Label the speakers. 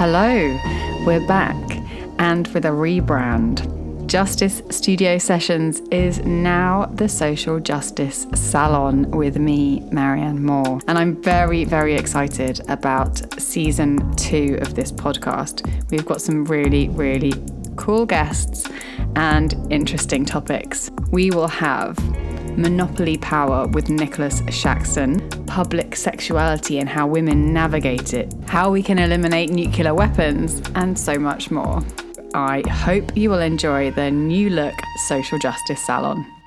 Speaker 1: Hello, we're back, and with a rebrand. Justice Studio Sessions is now the Social Justice Salon with me, Marianne Moore. And I'm very, very excited about season 2 of this podcast. We've got some really, really cool guests and interesting topics. We will have monopoly power with Nicholas Shaxson, public sexuality and how women navigate it, how we can eliminate nuclear weapons, and so much more. I hope you will enjoy the new look Social Justice Salon.